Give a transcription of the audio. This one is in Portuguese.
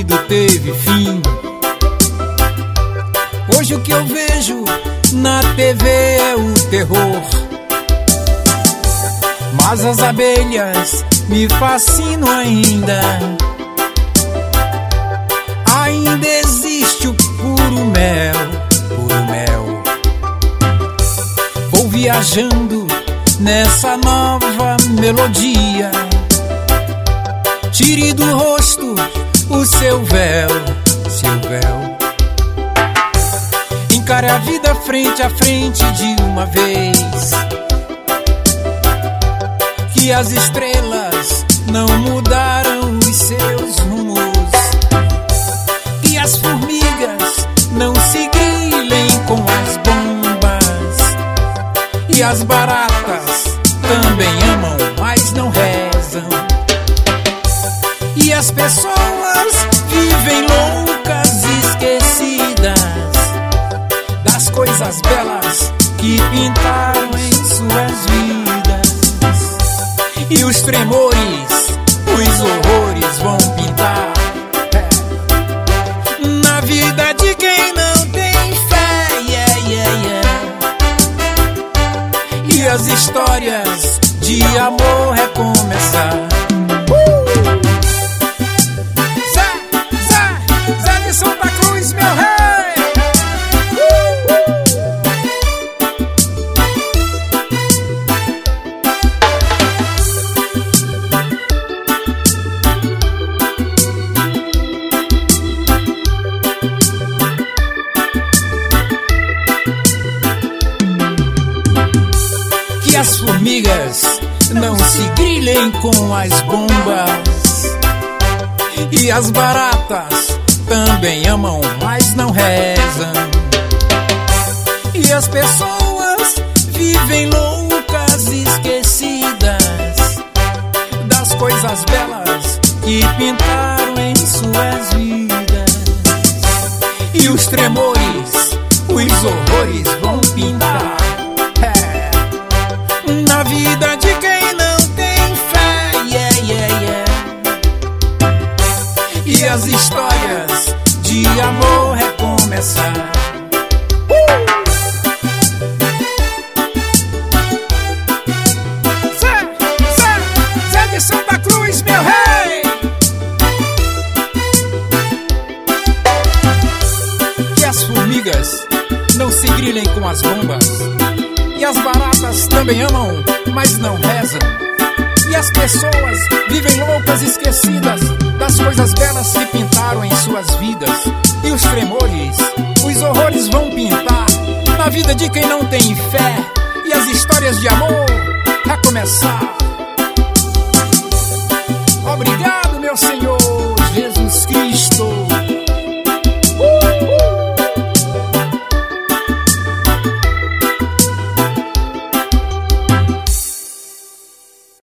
colorido teve fim. Hoje o que eu vejo na TV é o terror, mas as abelhas me fascinam ainda. Ainda existe o puro mel, puro mel. Vou viajando nessa nova melodia. Tire do rosto o seu véu, seu véu. Encare a vida frente a frente de uma vez. Que as estrelas não mudaram os seus rumos. Que as formigas não se grilhem com as bombas. E as baratas também amam, mas não rezam. E as pessoas vivem loucas, esquecidas das coisas belas que pintaram em suas vidas. E os tremores, os horrores vão pintar na vida de quem não tem fé, yeah, yeah, yeah. E as histórias de amor recomeçar. Zé de Santa Cruz, meu rei. Que as formigas não se grilhem com as bombas. E as baratas também amam, mas não rezam. E as pessoas vivem loucas, esquecidas das coisas belas que pintaram em suas vidas. E os tremores, os horrores vão pintar na vida de quem não tem fé, yeah, yeah, yeah. E as histórias de amor recomeçar. Zé de Santa Cruz, meu rei. Que as formigas não se grilhem com as bombas. E as baratas também amam, mas não rezam. E as pessoas vivem loucas, esquecidas das coisas belas que pintaram em suas vidas. E os tremores, os horrores vão pintar na vida de quem não tem fé. E as histórias de amor recomeçar. Obrigado.